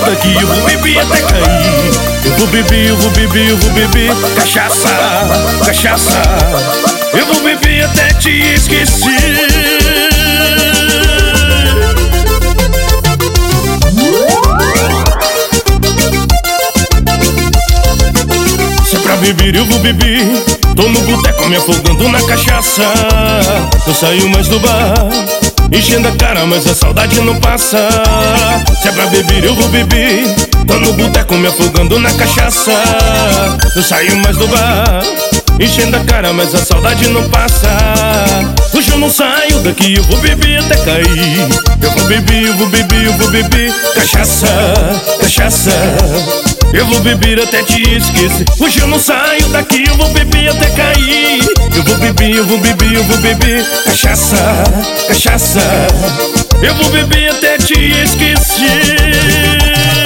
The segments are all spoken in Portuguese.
daqui, eu vou beber até cair. Eu vou beber, eu vou beber, eu vou beber cachaça, cachaça. Eu vou beber até te esquecer. Se é pra beber, eu vou beber. Tô no boteco me afogando na cachaça. Não saio mais do bar, enchendo a cara, mas a saudade não passa. Se é pra beber, eu vou beber. Tô no boteco me afogando na cachaça. Não saio mais do bar, enchendo a cara, mas a saudade não passa. Hoje eu não saio daqui, eu vou beber até cair. Eu vou beber, eu vou beber, eu vou beber cachaça, cachaça. Eu vou beber até te esquecer. Hoje eu não saio daqui, eu vou beber até cair. Eu vou beber, eu vou beber, eu vou beber cachaça, cachaça. Eu vou beber até te esquecer.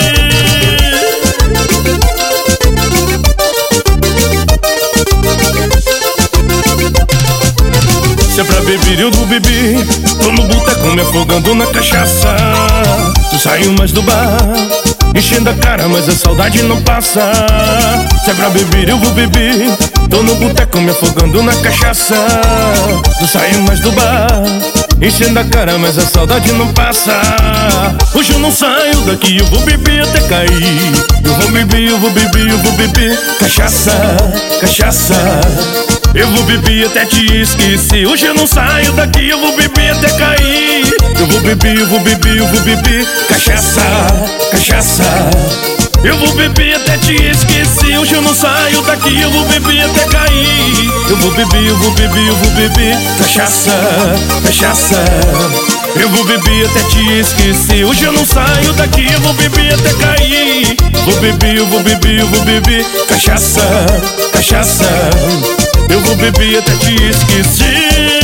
Se é pra beber, eu vou beber. Tô no boteco me afogando na cachaça. Não saio mais do bar, enchendo a cara, mas a saudade não passa. Se é pra beber, eu vou beber. Tô no boteco me afogando na cachaça. Não saio mais do bar, enchendo a cara, mas a saudade não passa. Hoje eu não saio daqui, eu vou beber até cair. Eu vou beber, eu vou beber, eu vou beber cachaça, cachaça. Eu vou beber até te esquecer. Hoje eu não saio daqui, eu vou beber até cair. Eu vou beber, eu vou beber, eu vou beber cachaça, cachaça. Eu vou beber até te esquecer. Hoje eu não saio daqui, eu vou beber até cair. Eu vou beber, eu vou beber, eu vou beber cachaça, cachaça. Eu vou beber até te esquecer. Hoje eu não saio daqui, eu vou beber até cair. Eu vou beber, eu vou beber, eu vou beber cachaça, cachaça. Eu vou beber até te esquecer.